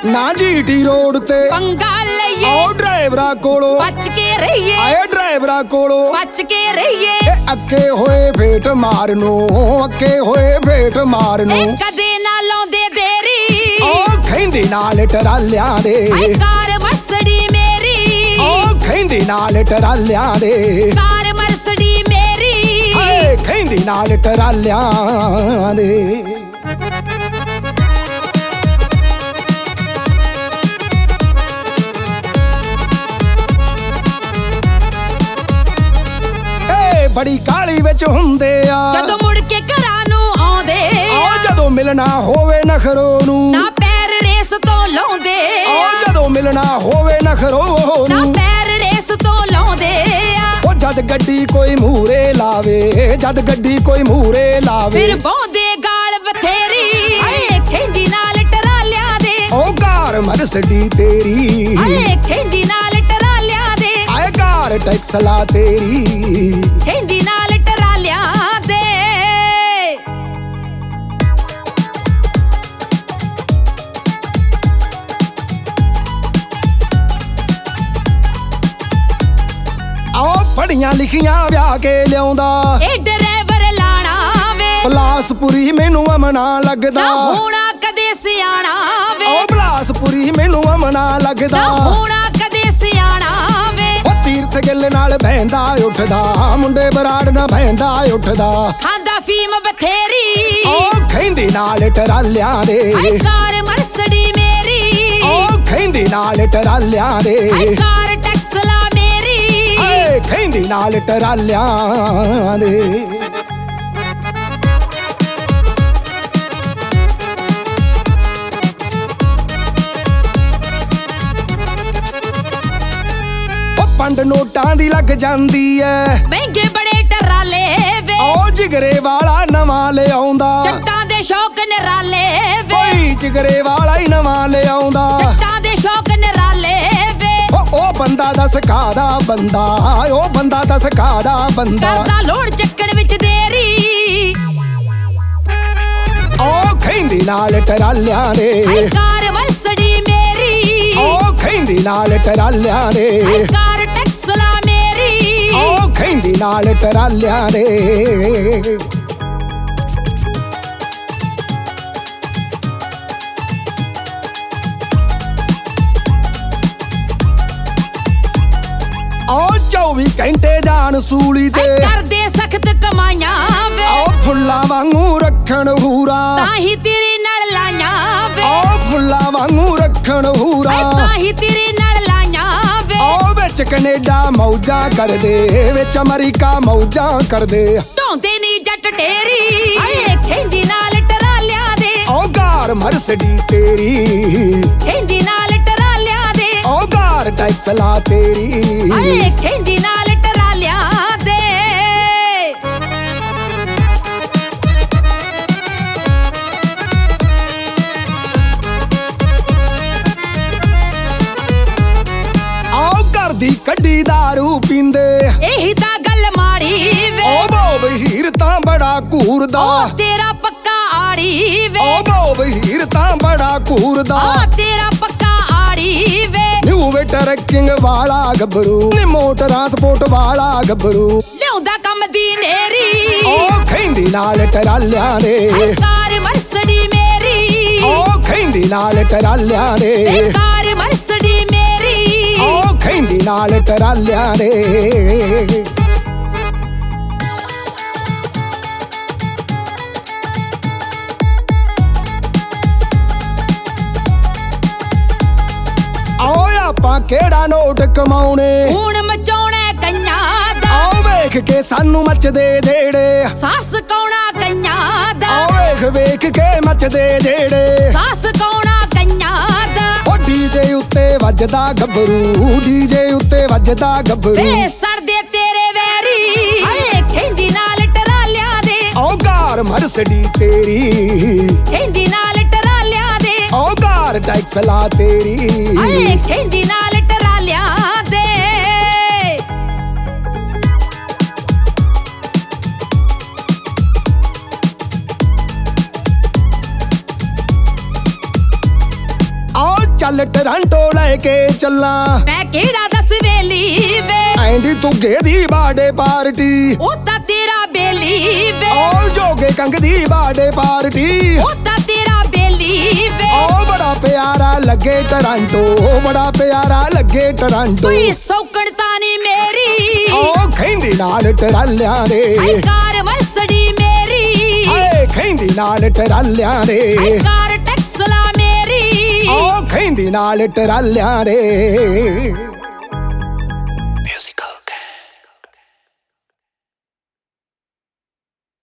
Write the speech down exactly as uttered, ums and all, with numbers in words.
ਨਾ GT road ਤੇ ਪੰਗਾ ਲਈਏ ਆਓ ਡਰਾਈਵਰਾਂ ਕੋਲੋਂ ਬਚ ਕੇ ਰਹੀਏ ਆਏ ਡਰਾਈਵਰਾਂ ਕੋਲੋਂ ਬਚ ਕੇ ਰਹੀਏ ਇਹ ਅੱਕੇ ਹੋਏ ਫੇਟ ਮਾਰ ਨੂੰ ਅੱਕੇ ਹੋਏ ਫੇਟ ਮਾਰ ਨੂੰ ਇਹ ਕਦੇ ਨਾ ਲਾਉਂਦੇ ਦੇਰੀ ਉਹ ਖੈਂਦੀ ਨਾਲ ਟਰਾਲਿਆਂ ਦੇ ਆਈ ਕਾਰ ਮਰਸੜੀ ਮੇਰੀ ਉਹ ਖੈਂਦੀ ਨਾਲ ਟਰਾਲਿਆਂ ਦੇ ਕਾਰ ਮਰਸੜੀ ਮੇਰੀ ਹਾਏ ਖੈਂਦੀ ਨਾਲ ਟਰਾਲਿਆਂ ਦੇ ਬੜੀ ਕਾਲੀ ਵਿੱਚ ਹੁੰਦੇ ਆ ਜਦੋਂ ਮੁੜ ਕੇ ਘਰਾਂ ਨੂੰ ਆਉਂਦੇ ਆ ਜਦੋਂ ਮਿਲਣਾ ਹੋਵੇ ਨਖਰੋ ਨੂੰ ਨਾ ਪੈਰ ਰੇਸ ਤੋਂ ਲਾਉਂਦੇ ਆ ਜਦੋਂ ਮਿਲਣਾ ਹੋਵੇ ਨਖਰੋ ਨਾ ਨੂੰ ਪੈਰ ਰੇਸ ਤੋਂ ਲਾਉਂਦੇ ਆ ਉਹ ਜਦ ਗੱਡੀ ਕੋਈ ਮੂਰੇ ਲਾਵੇ ਜਦ ਗੱਡੀ ਕੋਈ ਮੂਰੇ ਲਾਵੇ ਫਿਰ ਬਹੁੰਦੇ ਗਾਲ ਬਥੇਰੀ ਹਾਏ ਖੈਂਦੀ ਨਾਲ ਟਰਾਲਿਆਂ ਦੇ ਉਹ ਕਾਰ ਮਰਸਡੀ ਤੇਰੀ ਹਾਏ ਖੈਂਦੀ ਨਾਲ ਟਰਾਲਿਆਂ ਦੇ ਆਏ ਕਾਰ ਟੈਕਸ ਲਾ ਤੇਰੀ ਖੈਂਦੀ ਨਾਲ ਟਰਾਲਿਆਂ ਦੇ ਆਓ ਪੜੀਆਂ ਲਿਖੀਆਂ ਵਿਆਹ ਕੇ ਲਿਆਉਂਦਾ ਇਹ ਡਰਾਈਵਰ ਲਾਣਾ ਵੇ ਬਲਾਸਪੁਰੀ ਮੈਨੂੰ ਅਮਨਾ ਲੱਗਦਾ ਨਾ ਹੋਣਾ ਕਦੇ ਸਿਆਣਾ ਵੇ ਉਹ ਬਲਾਸਪੁਰੀ ਮੈਨੂੰ ਅਮਨਾ ਲੱਗਦਾ ਨਾ ਹੋਣਾ ਕਦੇ ਸਿਆਣਾ ਵੇ ਉਹ ਤੀਰਥ ਗਿੱਲ ਨਾਲ ਬਹਿੰਦਾ ਉੱਠਦਾ ਮੁੰਡੇ ਬਰਾੜ ਨਾਲ ਬਹਿੰਦਾ ਉੱਠਦਾ ਖਾਂਦਾ ਫੀਮ ਬਥੇਰੀ ਉਹ ਖੈਂਦੀ ਨਾਲ ਟਰਾਲਿਆਂ ਦੇ ਆਈ ਕਾਰ ਮਰਸੜੀ ਮੇਰੀ ਉਹ ਖੈਂਦੀ ਨਾਲ ਟਰਾਲਿਆਂ ਦੇ ਆਈ ਕਾਰ ਟੈਕਸਲਾ ਮੇਰੀ ਆਏ ਖੈਂਦੀ ਨਾਲ ਟਰਾਲਿਆਂ ਦੇ ਪੰਡ ਨੋਟਾਂ ਦੀ ਲੱਗ ਜਾਂਦੀ ਐ ਮਹਿੰਗੇ ਬੜੇ ਟਰਾਲੇ ਵੇ ਉਹ ਜਿਗਰੇ ਵਾਲਾ ਨਵਾਂ ਲਿਆਉਂਦਾ ਜੱਟਾਂ ਦੇ ਸ਼ੌਕ ਨਿਰਾਲੇ ਵੇ ਓਏ ਜਿਗਰੇ ਵਾਲਾ ਹੀ ਨਵਾਂ ਲਿਆਉਂਦਾ ਜੱਟਾਂ ਦੇ ਸ਼ੌਕ ਨਿਰਾਲੇ ਵੇ ਉਹ ਉਹ ਬੰਦਾ ਦੱਸ ਕਾਦਾ ਬੰਦਾ ਉਹ ਬੰਦਾ ਦੱਸ ਕਾਦਾ ਬੰਦਾ ਕਰਦਾ ਲੋੜ ਚੱਕਣ ਵਿੱਚ ਦੇਰੀ ਉਹ ਖੈਂਦੀ ਨਾਲ ਟਰਾਲਿਆਂ ਦੇ ਆਈ ਕਾਰ ਮਰਸੜੀ ਮੇਰੀ ਉਹ ਖੈਂਦੀ ਨਾਲ ਟਰਾਲਿਆਂ ਦੇ ਆਈ ਕਾਰ ਟੈਕਸਲਾ ਮੇਰੀ ਉਹ ਖੈਂਦੀ ਨਾਲ ਟਰਾਲਿਆਂ ਦੇ ਉਹ ਚੌਵੀ ਘੰਟੇ ਜਾਣ ਸੂਲੀ ਤੇ ਆਈ ਕਰਦੇ ਸਖਤ ਕਮਾਈਆਂ ਵੇ ਉਹ ਫੁੱਲਾਂ ਵਾਂਗੂ ਰੱਖਣ ਹੂਰਾ ਤਾਂ ਹੀ ਤੇਰੇ ਨਾਲ ਲਾਈਆਂ ਵੇ ਉਹ ਫੁੱਲਾਂ ਵਾਂਗੂ ਰੱਖਣ ਹੂਰਾ ਆਈ ਤਾਂ ਹੀ ਤੇਰੇ ਨਾਲ ਲਾਈਆਂ ਵੇ ਉਹ ਵਿੱਚ ਕੈਨੇਡਾ ਮੌਜਾਂ ਕਰਦੇ ਵਿੱਚ ਅਮਰੀਕਾ ਮੌਜਾਂ ਕਰਦੇ ਢੋਂਦੇ ਨੀ ਜੱਟ ਢੇਰੀ ਹਾਏ ਖੈਂਦੀ ਨਾਲ ਟਰਾਲਿਆਂ ਦੇ ਉਹ ਕਾਰ ਮਰਸਡੀ ਤੇਰੀ ਖੈਂਦੀ ਨਾਲ ਟਰਾਲਿਆਂ ਦੇ ਉਹ ਕਾਰ ਟੈਕਸ ਲਾ ਤੇਰੀ ਹਾਏ ਖੈਂਦੀ ਨਾਲ ਟਰਾਲਿਆਂ ਦੇ ਆਓ ਘਰ ਦੀ ਕੱਢੀ ਦਾਰੂ ਪੀਂਦੇ ਇਹੀ ਤਾਂ ਗੱਲ ਮਾੜੀ ਵੇ ਉਹ ਬੋਬ ਹੀਰ ਤਾਂ ਬੜਾ ਘੂਰਦਾ ਉਹ ਤੇਰਾ ਪੱਕਾ ਆੜੀ ਵੇ ਉਹ ਬੋਬ ਹੀਰ ਤਾਂ ਬੜਾ ਘੂਰਦਾ ਆ ਤੇਰਾ ਪੱਕਾ ਆੜੀ ਵੇ ਨਿਊ ਵੇ ਟਰਕਿੰਗ ਵਾਲਾ ਗੱਭਰੂ ਨੀ ਮੋਟਰਾਂ ਸਪੋਰਟ ਵਾਲਾ ਗੱਭਰੂ ਲਿਆਉਂਦਾ ਕੰਮ ਦੀ ਨੇਰੀ ਉਹ ਖੈਂਦੀ ਨਾਲ ਟਰਾਲਿਆਂ ਦੇ ਆਈ ਕਾਰ ਮਰਸੜੀ ਮੇਰੀ ਉਹ ਖੈਂਦੀ ਨਾਲ ਟਰਾਲਿਆਂ ਦੇ ਇਹ ਕਾਰ ਮਰਸੜੀ ਮੇਰੀ ਉਹ ਖੈਂਦੀ ਨਾਲ ਟਰਾਲਿਆਂ ਦੇ ਆਓ ਆਪਾਂ ਕਿਹੜਾ ਨੋਟ ਕਮਾਉਣੇ ਹੁਣ ਮਚਾਉਣਾ ਕਈਆਂ ਦਾ ਆਓ ਵੇਖ ਕੇ ਸਾਨੂੰ ਮੱਚਦੇ ਜਿਹੜੇ ਸਾਸ ਕੌਣਾ ਕਈਆਂ ਦਾ ਆਓ ਵੇਖ ਵੇਖ ਕੇ ਮੱਚਦੇ ਜਿਹੜੇ ਸਾਸ ਕੌਣਾ ਕਈਆਂ ਦਾ ਉਹ ਡੀਜੇ ਉੱਤੇ ਵੱਜਦਾ ਗੱਭਰੂ ਡੀਜੇ ਉੱਤੇ ਵੱਜਦਾ ਗੱਭਰੂ ਵੇ ਸਰਦੇ ਤੇਰੇ ਵੈਰੀ ਹਾਏ ਖੈਂਦੀ ਨਾਲ ਟਰਾਲਿਆਂ ਦੇ ਉਹ ਕਾਰ ਮਰਸਡੀ ਤੇਰੀ ਖੈਂਦੀ ਨਾਲ ਟਰਾਲਿਆਂ ਦੇ ਉਹ ਕਾਰ ਟੈਕਸ ਲਾ ਤੇਰੀ ਹਾਏ ਖੈਂਦੀ ਨਾਲ ਟਰਾਲਿਆਂ ਦੇ ਨਾਲ ਟਰਾਂਟੋ ਲੈ ਕੇ ਚੱਲਾਂ ਮੈਂ ਕਿਹੜਾ ਦੱਸ ਵੇਲੀ ਵੇ ਐਂਦੀ ਤੁਗੇ ਦੀ ਬਾਡੇ ਪਾਰਟੀ ਉਹ ਤਾਂ ਤੇਰਾ ਬੇਲੀ ਵੇ ਓ ਜੋਗੇ ਕੰਗ ਦੀ ਬਾਡੇ ਪਾਰਟੀ ਉਹ ਤਾਂ ਤੇਰਾ ਬੇਲੀ ਵੇ ਓ ਬੜਾ ਪਿਆਰਾ ਲੱਗੇ ਟਰਾਂਟੋ ਬੜਾ ਪਿਆਰਾ ਲੱਗੇ ਟਰਾਂਟੋ ਕੋਈ ਸੌਕਣ ਤਾਂ ਨੀ ਮੇਰੀ ਓ ਖੈਂਦੀ ਨਾਲ ਟਰਾਲਿਆਂ ਦੇ ਹਾਏ ਕਾਰ ਮਰਸਡੀ ਮੇਰੀ ਹਾਏ ਖੈਂਦੀ ਨਾਲ ਟਰਾਲਿਆਂ ਦੇ ਹਾਏ ਕਾਰ ਟੈਕਸਲਾ ਮੇਰੀ ਓ ਖੈਂਦੀ ਨਾਲ ਟਰਾਲਿਆਂ ਦੇ